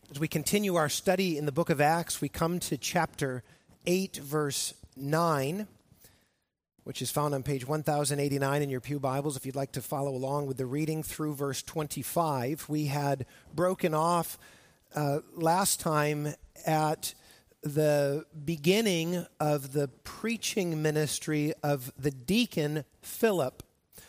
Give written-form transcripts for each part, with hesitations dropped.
As we continue our study in the book of Acts, we come to chapter 8, verse 9, which is found on page 1089 in your pew Bibles, if you'd like to follow along with the reading through verse 25. We had broken off last time at the beginning of the preaching ministry of the deacon Philip.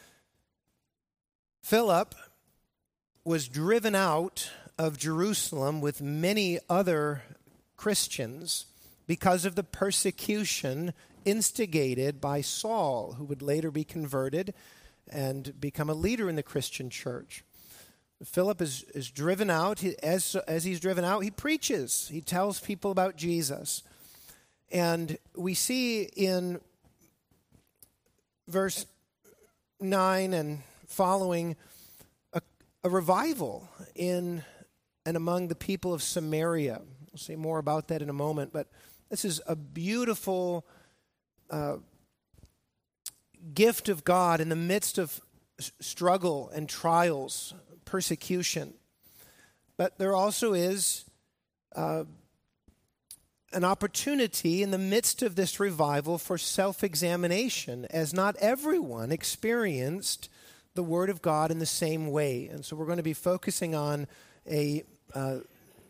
Philip was driven out of Jerusalem with many other Christians because of the persecution instigated by Saul, who would later be converted and become a leader in the Christian church. Philip is driven out. As he's driven out, he preaches. He tells people about Jesus. And we see in verse 9 and following a revival in and among the people of Samaria. We'll say more about that in a moment, but this is a beautiful gift of God in the midst of struggle and trials, persecution. But there also is an opportunity in the midst of this revival for self-examination, as not everyone experienced the Word of God in the same way. And so we're going to be focusing on the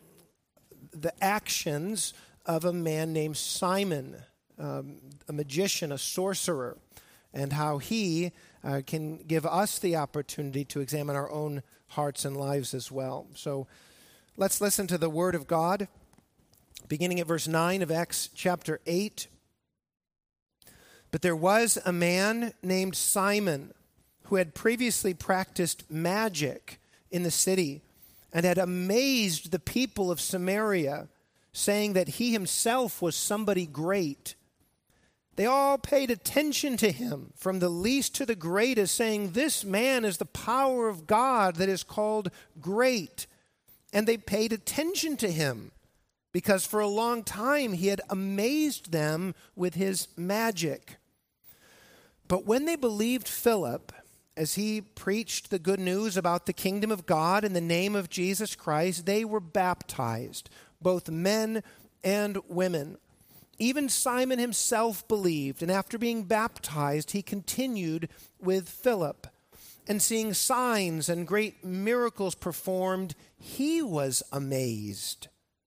actions of a man named Simon, a magician, a sorcerer, and how he can give us the opportunity to examine our own hearts and lives as well. So let's listen to the Word of God, beginning at verse 9 of Acts chapter 8. But there was a man named Simon who had previously practiced magic in the city and had amazed the people of Samaria, saying that he himself was somebody great. They all paid attention to him, from the least to the greatest, saying, "This man is the power of God that is called great." And they paid attention to him, because for a long time he had amazed them with his magic. But when they believed Philip, as he preached the good news about the kingdom of God in the name of Jesus Christ, they were baptized, both men and women. Even Simon himself believed, and after being baptized, he continued with Philip. And seeing signs and great miracles performed, he was amazed.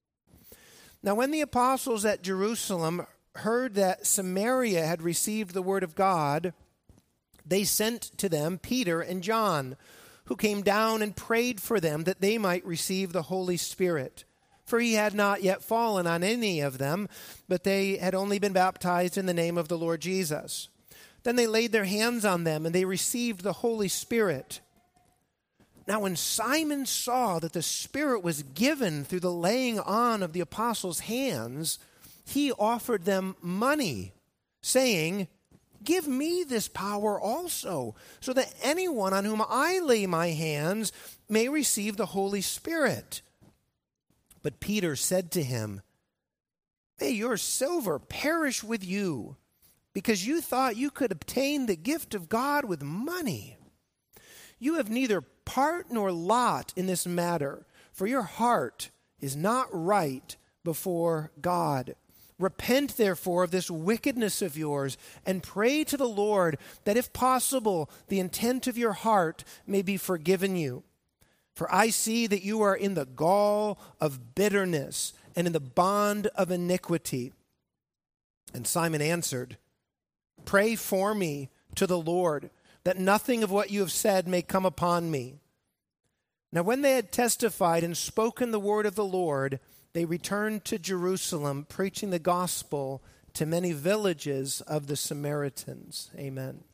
Now when the apostles at Jerusalem heard that Samaria had received the word of God, they sent to them Peter and John, who came down and prayed for them that they might receive the Holy Spirit. For he had not yet fallen on any of them, but they had only been baptized in the name of the Lord Jesus. Then they laid their hands on them, and they received the Holy Spirit. Now when Simon saw that the Spirit was given through the laying on of the apostles' hands, he offered them money, saying, "Give me this power also, so that anyone on whom I lay my hands may receive the Holy Spirit." But Peter said to him, "May your silver perish with you, because you thought you could obtain the gift of God with money. You have neither part nor lot in this matter, for your heart is not right before God. Repent, therefore, of this wickedness of yours, and pray to the Lord that, if possible, the intent of your heart may be forgiven you. For I see that you are in the gall of bitterness and in the bond of iniquity." And Simon answered, "Pray for me to the Lord, that nothing of what you have said may come upon me." Now when they had testified and spoken the word of the Lord, they returned to Jerusalem, preaching the gospel to many villages of the Samaritans. Amen.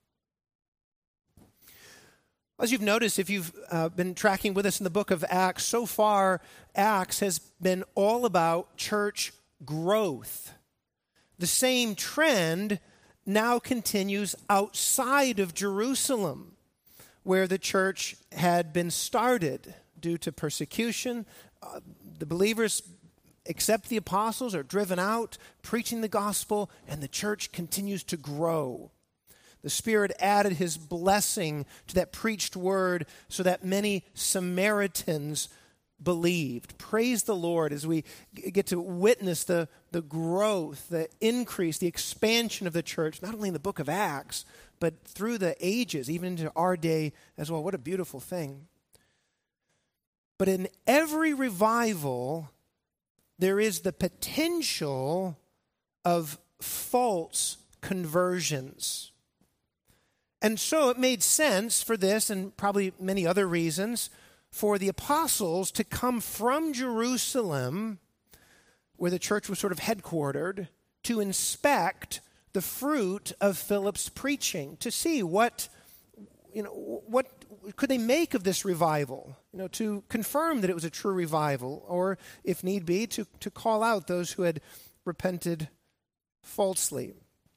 As you've noticed, if you've been tracking with us in the book of Acts, so far, Acts has been all about church growth. The same trend now continues outside of Jerusalem, where the church had been started due to persecution. The believers, except the apostles, are driven out, preaching the gospel, and the church continues to grow. The Spirit added his blessing to that preached word so that many Samaritans believed. Praise the Lord as we get to witness the growth, the increase, the expansion of the church, not only in the book of Acts, but through the ages, even into our day as well. What a beautiful thing. But in every revival, there is the potential of false conversions. And so it made sense for this, and probably many other reasons, for the apostles to come from Jerusalem, where the church was sort of headquartered, to inspect the fruit of Philip's preaching, to see what could they make of this revival, to confirm that it was a true revival, or if need be, to call out those who had repented falsely.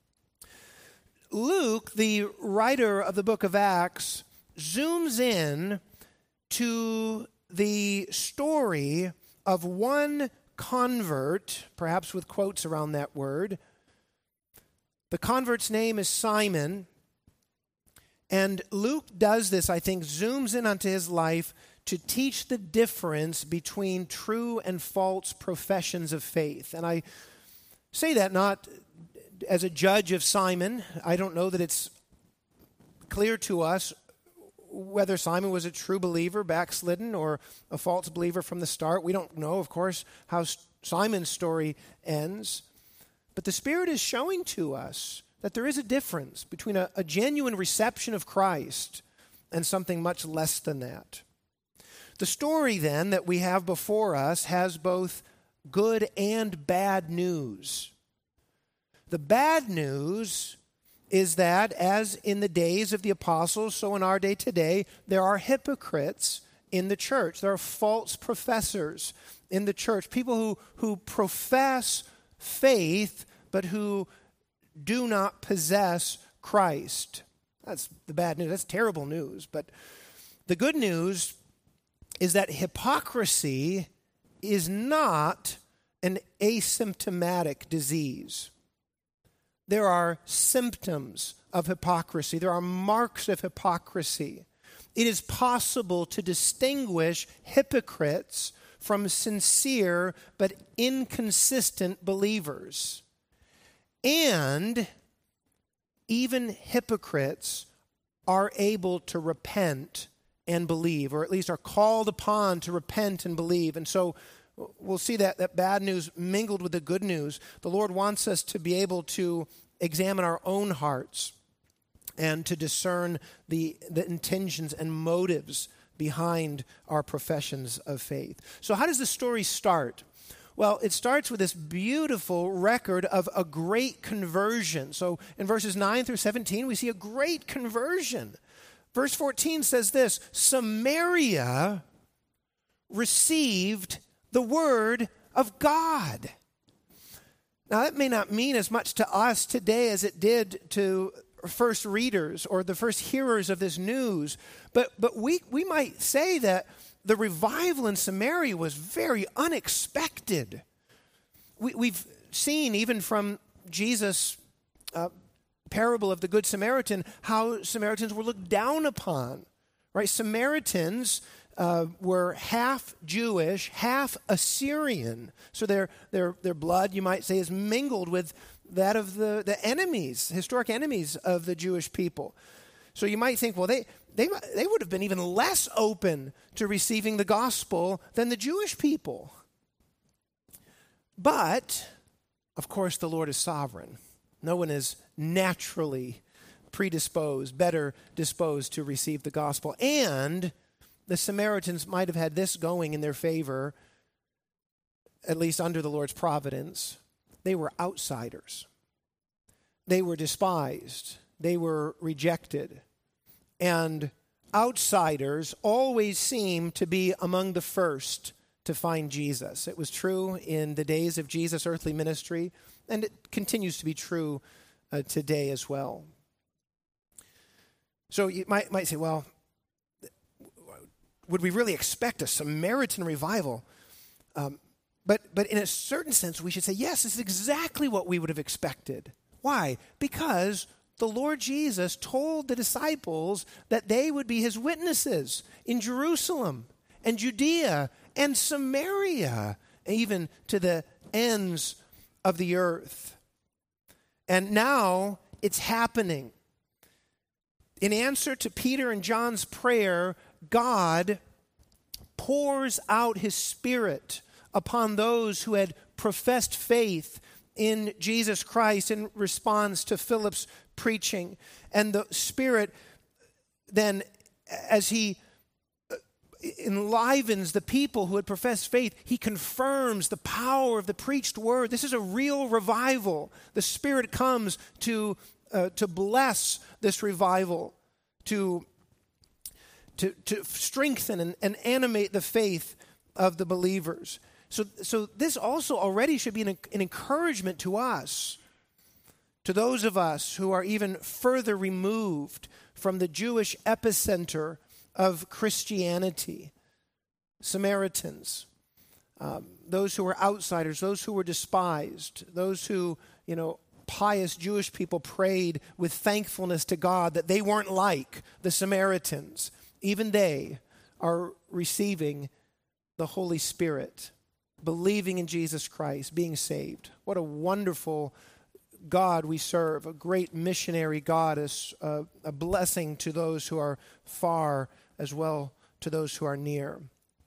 Luke, the writer of the book of Acts, zooms in to the story of one convert, perhaps with quotes around that word. The convert's name is Simon, and Luke does this, I think, zooms in onto his life to teach the difference between true and false professions of faith. And I say that not as a judge of Simon. I don't know that it's clear to us whether Simon was a true believer, backslidden, or a false believer from the start. We don't know, of course, how Simon's story ends. But the Spirit is showing to us that there is a difference between a genuine reception of Christ and something much less than that. The story, then, that we have before us has both good and bad news. The bad news is that, as in the days of the apostles, so in our day today, there are hypocrites in the church. There are false professors in the church, people who profess faith, but who do not possess Christ. That's the bad news. That's terrible news. But the good news is that hypocrisy is not an asymptomatic disease. There are symptoms of hypocrisy. There are marks of hypocrisy. It is possible to distinguish hypocrites from sincere but inconsistent believers. And even hypocrites are able to repent and believe, or at least are called upon to repent and believe. And so we'll see that bad news mingled with the good news. The Lord wants us to be able to examine our own hearts and to discern the intentions and motives behind our professions of faith. So how does the story start? Well, it starts with this beautiful record of a great conversion. So in verses 9 through 17, we see a great conversion. Verse 14 says this: Samaria received the word of God. Now, that may not mean as much to us today as it did to first readers or the first hearers of this news, but we might say that the revival in Samaria was very unexpected. We've seen, even from Jesus' parable of the Good Samaritan, how Samaritans were looked down upon. Right? Samaritans were half Jewish, half Assyrian. So their blood, you might say, is mingled with that of the enemies, historic enemies of the Jewish people. So you might think, well, they would have been even less open to receiving the gospel than the Jewish people. But, of course, the Lord is sovereign. No one is naturally predisposed, better disposed to receive the gospel. And the Samaritans might have had this going in their favor, at least under the Lord's providence. They were outsiders. They were despised. They were rejected. And outsiders always seem to be among the first to find Jesus. It was true in the days of Jesus' earthly ministry, and it continues to be true today as well. So you might say, well, would we really expect a Samaritan revival? But in a certain sense, we should say, yes, this is exactly what we would have expected. Why? Because the Lord Jesus told the disciples that they would be his witnesses in Jerusalem and Judea and Samaria, even to the ends of the earth. And now it's happening. In answer to Peter and John's prayer, God pours out his Spirit upon those who had professed faith in Jesus Christ in response to Philip's preaching. And the Spirit then, as he enlivens the people who had professed faith, he confirms the power of the preached word. This is a real revival. The Spirit comes to bless this revival, to strengthen and animate the faith of the believers. So this also already should be an encouragement to us, to those of us who are even further removed from the Jewish epicenter of Christianity. Samaritans, those who were outsiders, those who were despised, those who, pious Jewish people prayed with thankfulness to God that they weren't like the Samaritans. Even they are receiving the Holy Spirit, believing in Jesus Christ, being saved. What a wonderful God we serve, a great missionary God, a blessing to those who are far as well to those who are near.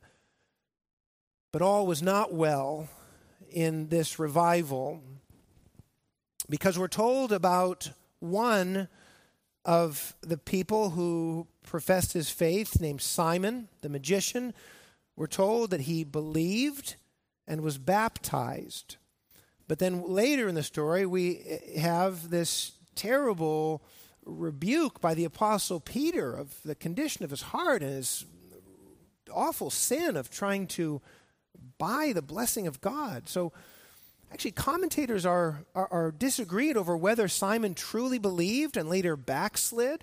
But all was not well in this revival, because we're told about one of the people who professed his faith, named Simon, the magician. We're told that he believed and was baptized. But then later in the story, we have this terrible rebuke by the Apostle Peter of the condition of his heart and his awful sin of trying to buy the blessing of God. So actually, commentators are disagreed over whether Simon truly believed and later backslid,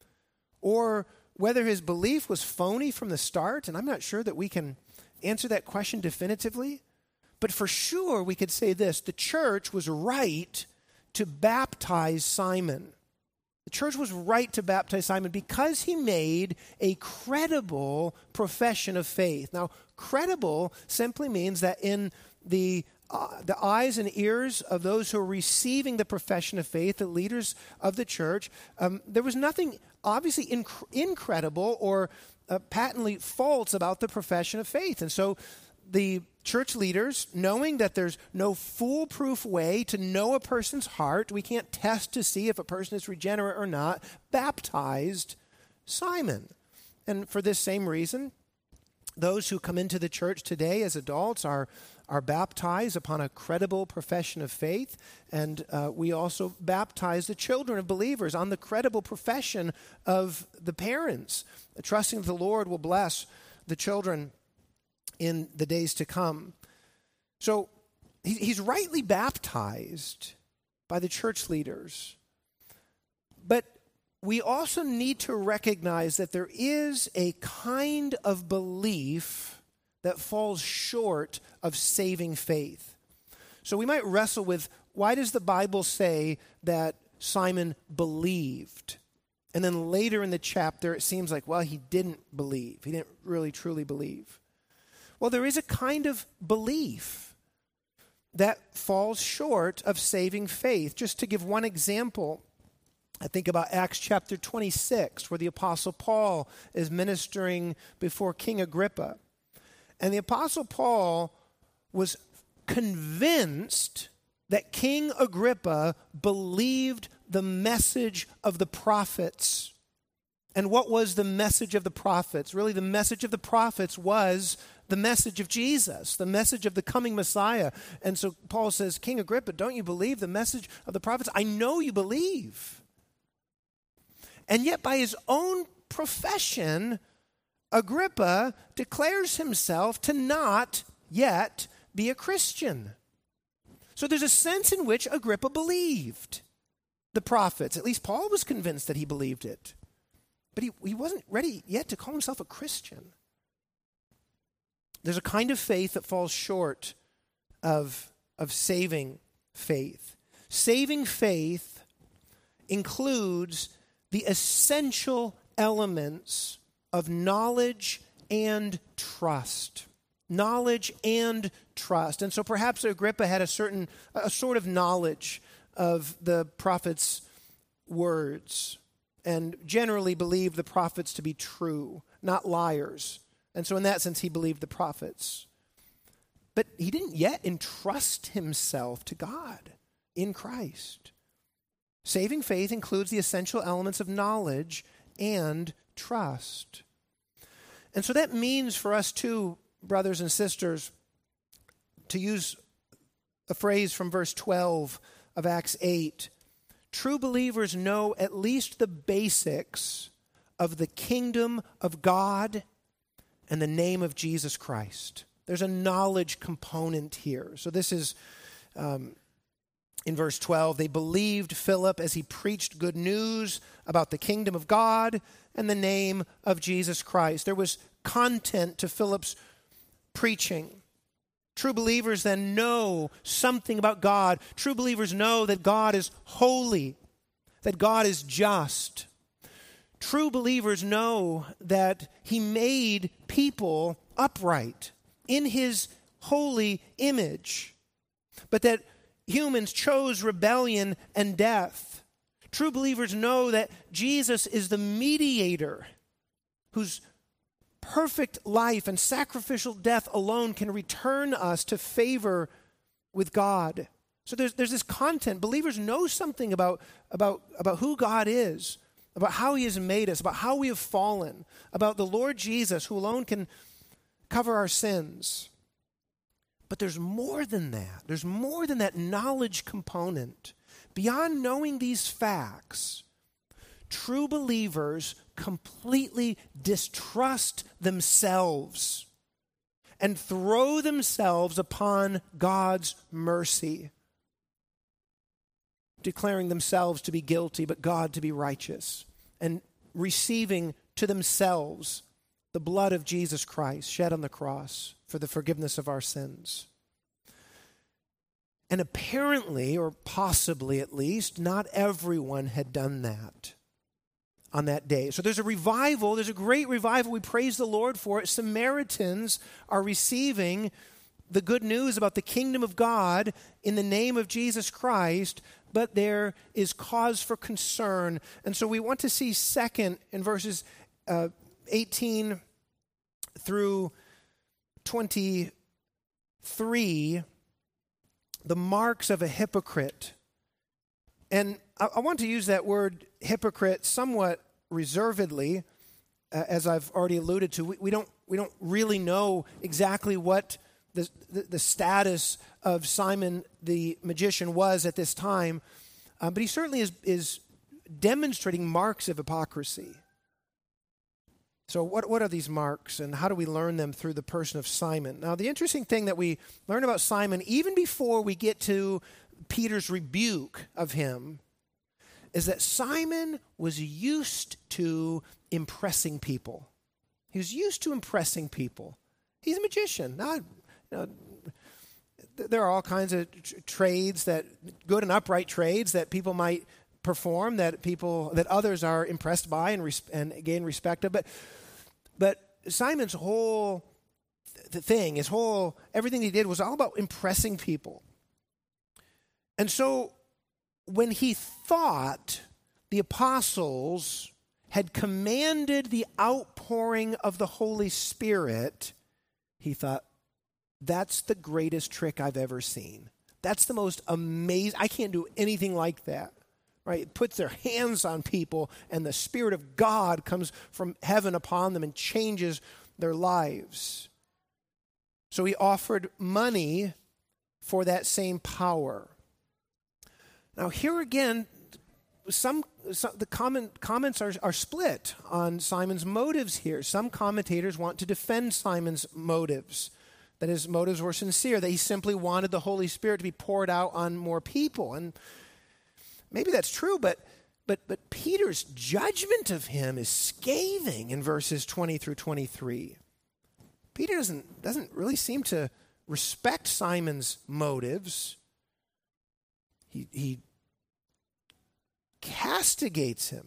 or whether his belief was phony from the start. And I'm not sure that we can answer that question definitively. But for sure, we could say this: the church was right to baptize Simon. The church was right to baptize Simon because he made a credible profession of faith. Now, credible simply means that in the eyes and ears of those who are receiving the profession of faith, the leaders of the church, there was nothing obviously incredible or patently false about the profession of faith. And so the church leaders, knowing that there's no foolproof way to know a person's heart, we can't test to see if a person is regenerate or not, baptized Simon. And for this same reason, those who come into the church today as adults are baptized upon a credible profession of faith, and we also baptize the children of believers on the credible profession of the parents, trusting that the Lord will bless the children in the days to come. So he's rightly baptized by the church leaders, but we also need to recognize that there is a kind of belief that falls short of saving faith. So we might wrestle with, why does the Bible say that Simon believed? And then later in the chapter, it seems like, well, he didn't believe. He didn't really truly believe. Well, there is a kind of belief that falls short of saving faith. Just to give one example, I think about Acts chapter 26, where the Apostle Paul is ministering before King Agrippa. And the Apostle Paul was convinced that King Agrippa believed the message of the prophets. And what was the message of the prophets? Really, the message of the prophets was the message of Jesus, the message of the coming Messiah. And so Paul says, King Agrippa, don't you believe the message of the prophets? I know you believe. And yet by his own profession, Agrippa declares himself to not yet be a Christian. So there's a sense in which Agrippa believed the prophets. At least Paul was convinced that he believed it. But he wasn't ready yet to call himself a Christian. There's a kind of faith that falls short of saving faith. Saving faith includes the essential elements of knowledge and trust. knowledge and trust. And so perhaps Agrippa had a sort of knowledge of the prophet's words and generally believed the prophets to be true, not liars. And so in that sense, he believed the prophets. But he didn't yet entrust himself to God in Christ. Saving faith includes the essential elements of knowledge and trust. And so that means for us too, brothers and sisters, to use a phrase from verse 12 of Acts 8, true believers know at least the basics of the kingdom of God and the name of Jesus Christ. There's a knowledge component here. So this is in verse 12, they believed Philip as he preached good news about the kingdom of God and the name of Jesus Christ. There was content to Philip's preaching. True believers then know something about God. True believers know that God is holy, that God is just. True believers know that he made people upright in his holy image, but that humans chose rebellion and death. True believers know that Jesus is the mediator whose perfect life and sacrificial death alone can return us to favor with God. So there's this content. Believers know something about who God is, about how he has made us, about how we have fallen, about the Lord Jesus who alone can cover our sins. But there's more than that. There's more than that knowledge component. Beyond knowing these facts, true believers completely distrust themselves and throw themselves upon God's mercy, declaring themselves to be guilty, but God to be righteous, and receiving to themselves the blood of Jesus Christ shed on the cross for the forgiveness of our sins. And apparently, or possibly at least, not everyone had done that on that day. So there's a revival, there's a great revival. We praise the Lord for it. Samaritans are receiving the good news about the kingdom of God in the name of Jesus Christ, but there is cause for concern. And so we want to see second in verses 18 through 23, the marks of a hypocrite. And I want to use that word hypocrite somewhat reservedly, as I've already alluded to. We don't really know exactly what the status of Simon the magician was at this time, but he certainly is demonstrating marks of hypocrisy. So what are these marks, and how do we learn them through the person of Simon? Now, the interesting thing that we learn about Simon, even before we get to Peter's rebuke of him, is that Simon was used to impressing people. He was used to impressing people. He's a magician. Now, there are all kinds of trades, that good and upright trades that people might perform, that others are impressed by and gain respect of. But Simon's whole thing, everything he did was all about impressing people. And so when he thought the apostles had commanded the outpouring of the Holy Spirit, he thought, that's the greatest trick I've ever seen. That's the most amazing. I can't do anything like that. Right? It puts their hands on people, and the Spirit of God comes from heaven upon them and changes their lives. So he offered money for that same power. Now here again, the comments are split on Simon's motives here. Some commentators want to defend Simon's motives, that his motives were sincere, that he simply wanted the Holy Spirit to be poured out on more people. And maybe that's true, but Peter's judgment of him is scathing in verses 20 through 23. Peter doesn't really seem to respect Simon's motives. He castigates him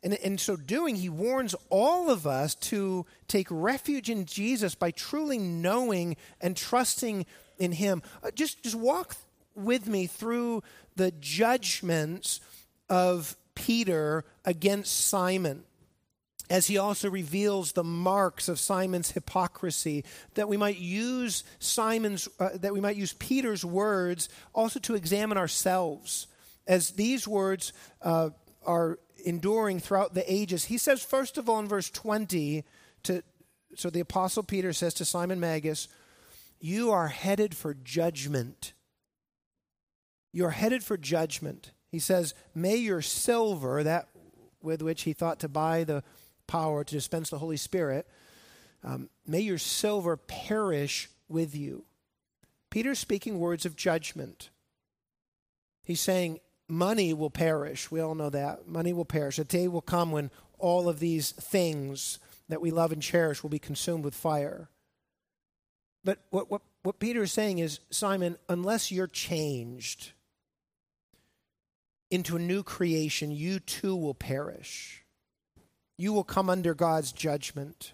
And in so doing, he warns all of us to take refuge in Jesus by truly knowing and trusting in him. Just walk with me through the judgments of Peter against Simon, as he also reveals the marks of Simon's hypocrisy, that we might use Peter's words also to examine ourselves, as these words are enduring throughout the ages. He says, first of all, in verse 20, so the Apostle Peter says to Simon Magus, you are headed for judgment. You are headed for judgment. He says, may your silver, that with which he thought to buy the power to dispense the Holy Spirit, may your silver perish with you. Peter's speaking words of judgment. He's saying, money will perish. We all know that. Money will perish. A day will come when all of these things that we love and cherish will be consumed with fire. But what Peter is saying is, Simon, unless you're changed into a new creation, you too will perish. You will come under God's judgment.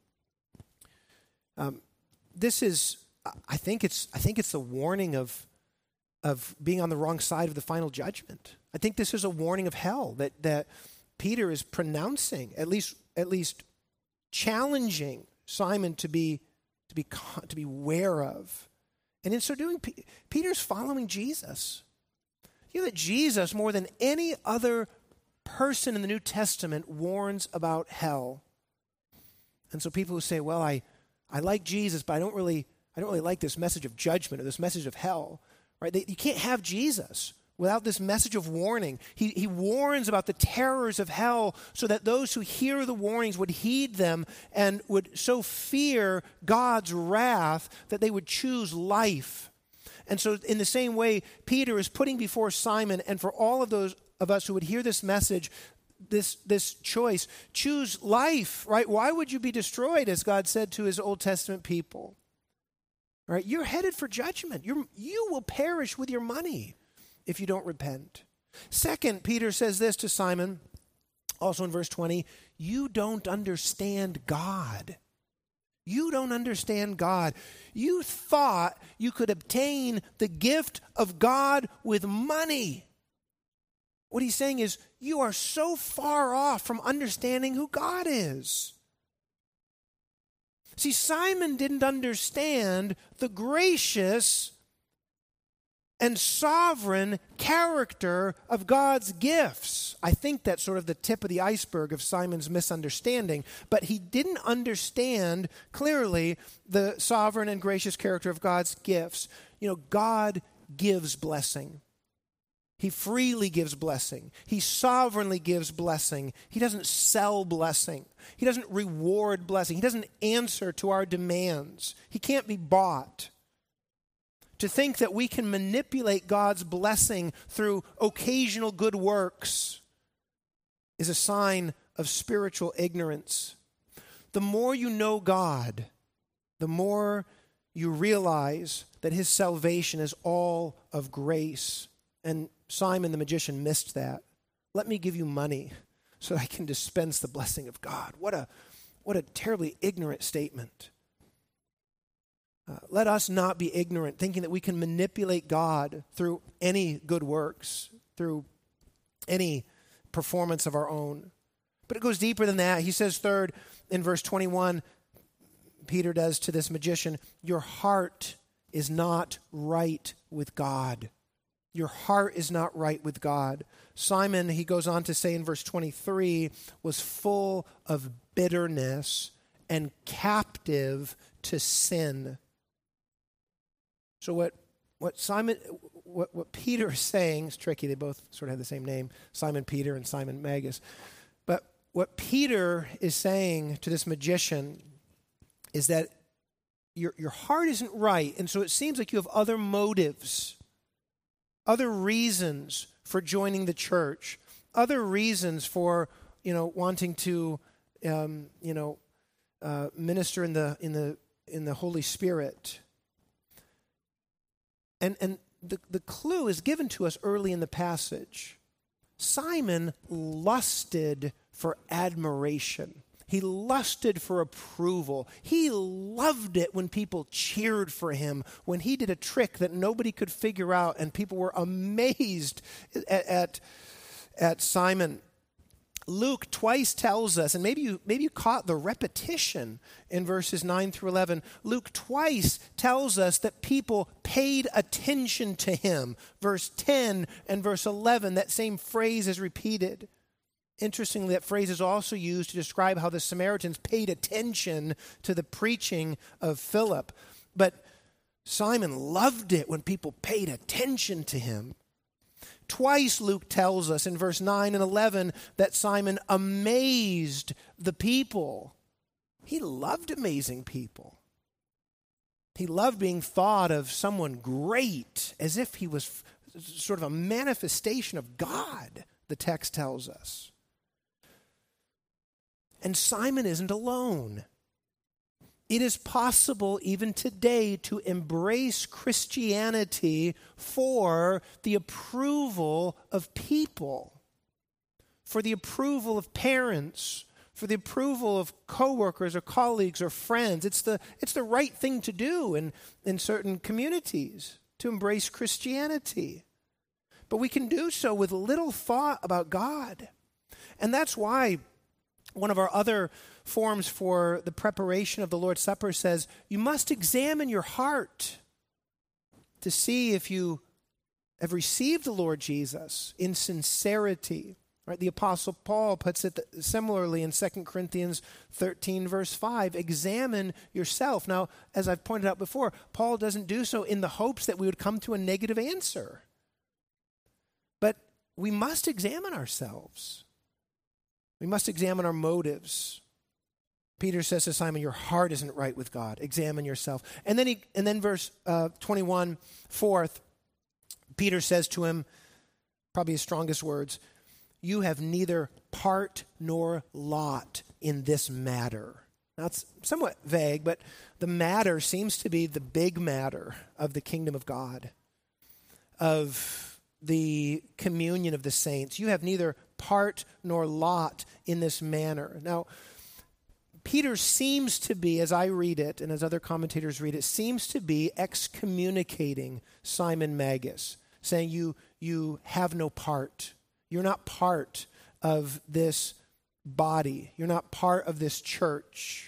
This is, I think it's the warning of being on the wrong side of the final judgment. I think this is a warning of hell that Peter is pronouncing, at least challenging Simon to be aware of. And in so doing, Peter's following Jesus. You know that Jesus, more than any other person in the New Testament, warns about hell. And so people who say, well, I like Jesus, but I don't really like this message of judgment or this message of hell. Right? You can't have Jesus without this message of warning. He warns about the terrors of hell so that those who hear the warnings would heed them and would so fear God's wrath that they would choose life. And so in the same way, Peter is putting before Simon and for all of those of us who would hear this message, this choice, choose life, right? Why would you be destroyed, as God said to his Old Testament people? Right? You're headed for judgment. You will perish with your money if you don't repent. Second, Peter says this to Simon, also in verse 20, you don't understand God. You don't understand God. You thought you could obtain the gift of God with money. What he's saying is, you are so far off from understanding who God is. See, Simon didn't understand the gracious and sovereign character of God's gifts. I think that's sort of the tip of the iceberg of Simon's misunderstanding. But he didn't understand clearly the sovereign and gracious character of God's gifts. You know, God gives blessing. He freely gives blessing. He sovereignly gives blessing. He doesn't sell blessing. He doesn't reward blessing. He doesn't answer to our demands. He can't be bought. To think that we can manipulate God's blessing through occasional good works is a sign of spiritual ignorance. The more you know God, the more you realize that his salvation is all of grace. And Simon the magician missed that. Let me give you money so I can dispense the blessing of God. What a terribly ignorant statement. Let us not be ignorant, thinking that we can manipulate God through any good works, through any performance of our own. But it goes deeper than that. He says third, in verse 21, Peter does to this magician, your heart is not right with God. Your heart is not right with God. Simon, he goes on to say in verse 23, was full of bitterness and captive to sin. So what Peter is saying, it's tricky, they both sort of have the same name, Simon Peter and Simon Magus. But what Peter is saying to this magician is that your heart isn't right, and so it seems like you have other motives, other reasons for joining the church, other reasons for wanting to minister in the Holy Spirit. And the clue is given to us early in the passage. Simon lusted for admiration. He lusted for approval. He loved it when people cheered for him, when he did a trick that nobody could figure out and people were amazed at Simon. Luke twice tells us, and maybe you caught the repetition in verses 9 through 11. Luke twice tells us that people paid attention to him. Verse 10 and verse 11, that same phrase is repeated. Interestingly, that phrase is also used to describe how the Samaritans paid attention to the preaching of Philip. But Simon loved it when people paid attention to him. Twice Luke tells us in verse 9 and 11 that Simon amazed the people. He loved amazing people. He loved being thought of someone great, as if he was sort of a manifestation of God, the text tells us. And Simon isn't alone. It is possible even today to embrace Christianity for the approval of people, for the approval of parents, for the approval of coworkers or colleagues or friends. It's the right thing to do in certain communities, to embrace Christianity. But we can do so with little thought about God. And that's why one of our other forms for the preparation of the Lord's Supper says, you must examine your heart to see if you have received the Lord Jesus in sincerity. Right? The Apostle Paul puts it similarly in 2 Corinthians 13, verse 5. Examine yourself. Now, as I've pointed out before, Paul doesn't do so in the hopes that we would come to a negative answer. But we must examine ourselves. We must examine our motives. Peter says to Simon, your heart isn't right with God. Examine yourself. And then verse 21, fourth, Peter says to him, probably his strongest words, you have neither part nor lot in this matter. Now it's somewhat vague, but the matter seems to be the big matter of the kingdom of God, of the communion of the saints. You have neither part nor lot in this manner. Now, Peter seems to be, as I read it, and as other commentators read it, seems to be excommunicating Simon Magus, saying you have no part. You're not part of this body. You're not part of this church.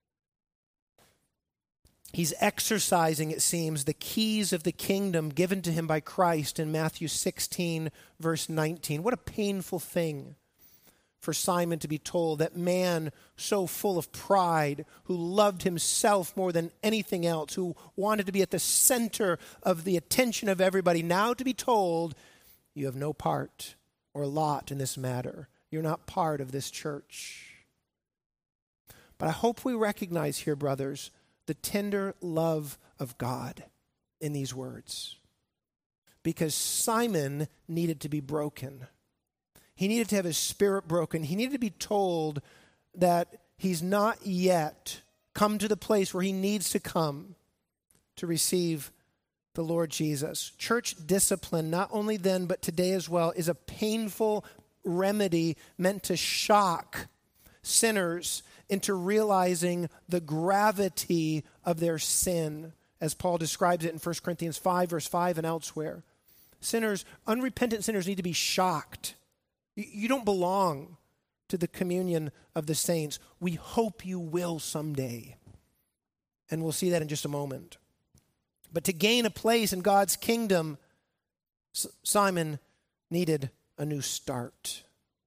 He's exercising, it seems, the keys of the kingdom given to him by Christ in Matthew 16, verse 19. What a painful thing for Simon to be told that man so full of pride, who loved himself more than anything else, who wanted to be at the center of the attention of everybody, now to be told, you have no part or lot in this matter. You're not part of this church. But I hope we recognize here, brothers, the tender love of God in these words. Because Simon needed to be broken. He needed to have his spirit broken. He needed to be told that he's not yet come to the place where he needs to come to receive the Lord Jesus. Church discipline, not only then but today as well, is a painful remedy meant to shock sinners into realizing the gravity of their sin, as Paul describes it in 1 Corinthians 5, verse 5 and elsewhere. Sinners, unrepentant sinners need to be shocked. You don't belong to the communion of the saints. We hope you will someday. And we'll see that in just a moment. But to gain a place in God's kingdom, Simon needed a new start.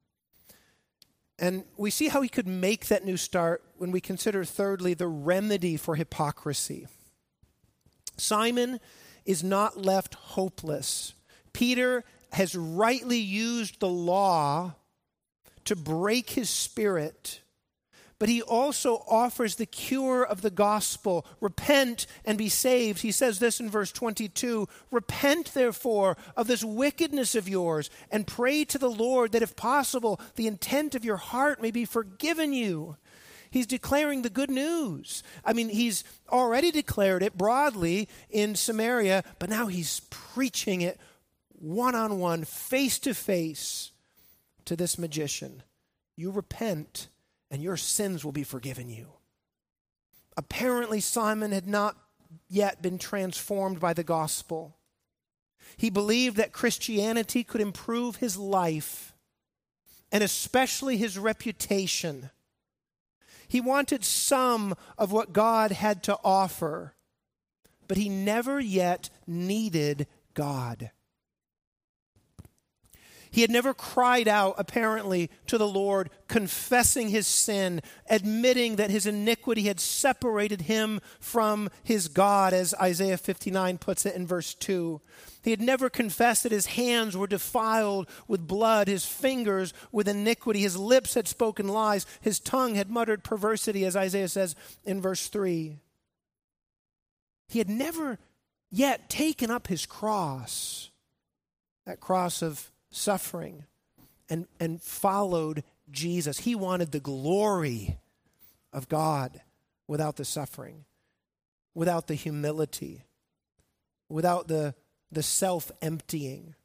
And we see how he could make that new start when we consider, thirdly, the remedy for hypocrisy. Simon is not left hopeless. Peter has rightly used the law to break his spirit, but he also offers the cure of the gospel. Repent and be saved. He says this in verse 22, repent therefore of this wickedness of yours and pray to the Lord that if possible the intent of your heart may be forgiven you. He's declaring the good news. I mean, he's already declared it broadly in Samaria, but now he's preaching it one-on-one, face-to-face to this magician You repent, and your sins will be forgiven you. Apparently, Simon had not yet been transformed by the gospel. He believed that Christianity could improve his life, and especially his reputation. He wanted some of what God had to offer, but he never yet needed God. He had never cried out, apparently, to the Lord, confessing his sin, admitting that his iniquity had separated him from his God, as Isaiah 59 puts it in verse 2. He had never confessed that his hands were defiled with blood, his fingers with iniquity, his lips had spoken lies, his tongue had muttered perversity, as Isaiah says in verse 3. He had never yet taken up his cross, that cross of suffering, and followed Jesus. He wanted the glory of God without the suffering, without the humility, without the self-emptying.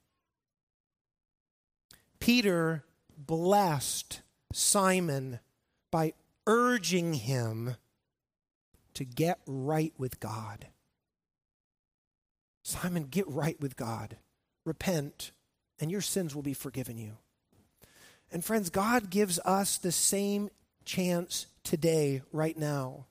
Peter blessed Simon by urging him to get right with God. Simon, get right with God. Repent, and your sins will be forgiven you. And friends, God gives us the same chance today, right now.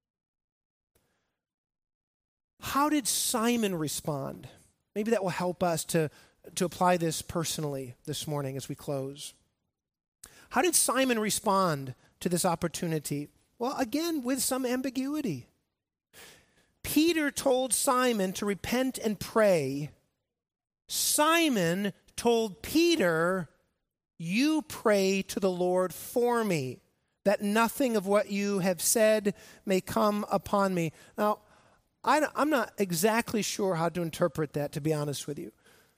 How did Simon respond? Maybe that will help us to apply this personally this morning as we close. How did Simon respond to this opportunity? Well, again, with some ambiguity. Peter told Simon to repent and pray. Simon told Peter, you pray to the Lord for me, that nothing of what you have said may come upon me. Now, I'm not exactly sure how to interpret that, to be honest with you.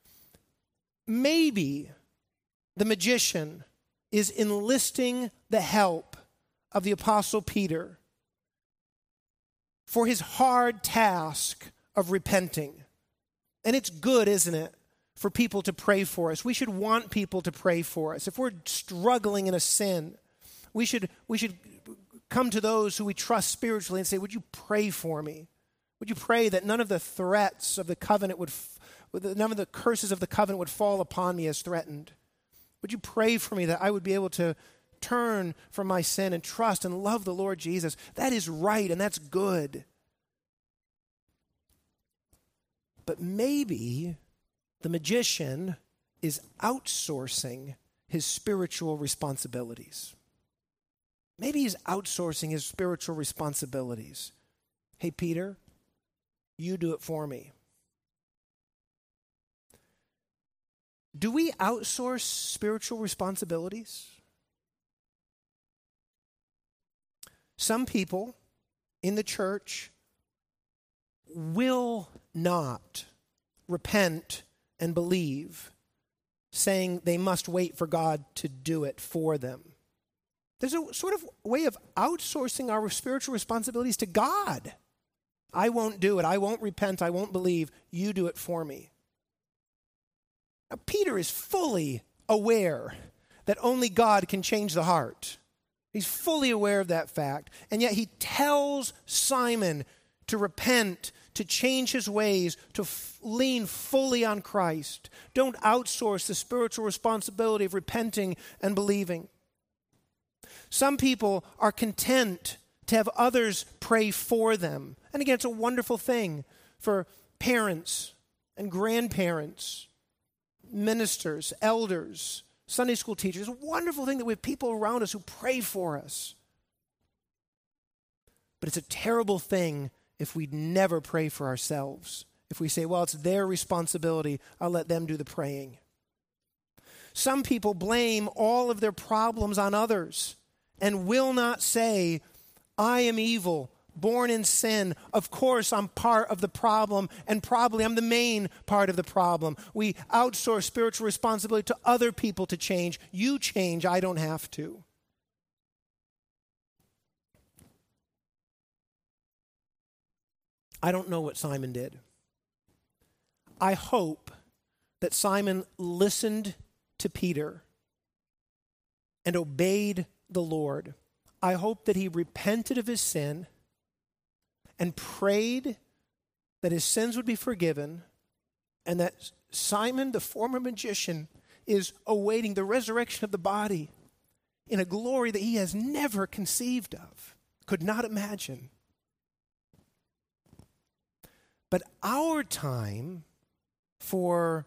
Maybe the magician is enlisting the help of the Apostle Peter for his hard task of repenting. And it's good, isn't it, for people to pray for us. We should want people to pray for us. If we're struggling in a sin, we should come to those who we trust spiritually and say, would you pray for me? Would you pray that none of the threats of the covenant none of the curses of the covenant would fall upon me as threatened? Would you pray for me that I would be able to turn from my sin and trust and love the Lord Jesus? That is right, and that's good. But maybe the magician is outsourcing his spiritual responsibilities. Maybe he's outsourcing his spiritual responsibilities. Hey, Peter, you do it for me. Do we outsource spiritual responsibilities? Some people in the church will not repent and believe, saying they must wait for God to do it for them. There's a sort of way of outsourcing our spiritual responsibilities to God. I won't do it. I won't repent. I won't believe. You do it for me. Now, Peter is fully aware that only God can change the heart. He's fully aware of that fact. And yet he tells Simon to repent, to change his ways, to lean fully on Christ. Don't outsource the spiritual responsibility of repenting and believing. Some people are content to have others pray for them. And again, it's a wonderful thing for parents and grandparents, ministers, elders, Sunday school teachers. It's a wonderful thing that we have people around us who pray for us. But it's a terrible thing if we never pray for ourselves. If we say, well, it's their responsibility, I'll let them do the praying. Some people blame all of their problems on others and will not say, I am evil, born in sin. Of course, I'm part of the problem, and probably I'm the main part of the problem. We outsource spiritual responsibility to other people to change. You change, I don't have to. I don't know what Simon did. I hope that Simon listened to Peter and obeyed the Lord. I hope that he repented of his sin and prayed that his sins would be forgiven, and that Simon, the former magician, is awaiting the resurrection of the body in a glory that he has never conceived of, could not imagine. But our time for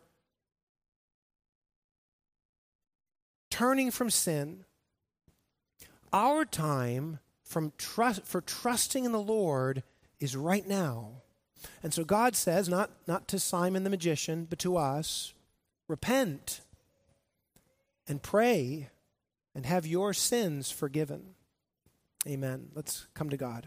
turning from sin, our time for trusting in the Lord is right now. And so God says, not to Simon the magician, but to us, repent and pray and have your sins forgiven. Amen. Let's come to God.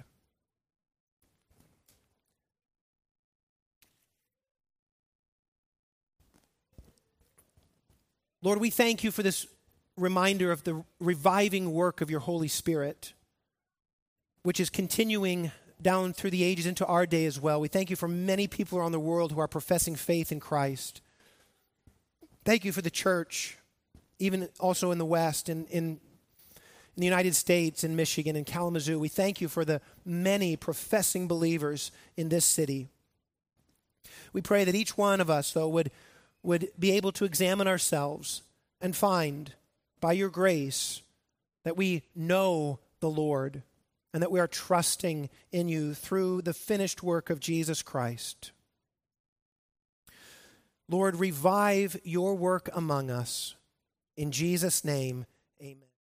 Lord, we thank you for this reminder of the reviving work of your Holy Spirit, which is continuing down through the ages into our day as well. We thank you for many people around the world who are professing faith in Christ. Thank you for the church, even also in the West, in the United States, in Michigan, in Kalamazoo. We thank you for the many professing believers in this city. We pray that each one of us, though, would be able to examine ourselves and find, by your grace, that we know the Lord and that we are trusting in you through the finished work of Jesus Christ. Lord, revive your work among us. In Jesus' name, amen.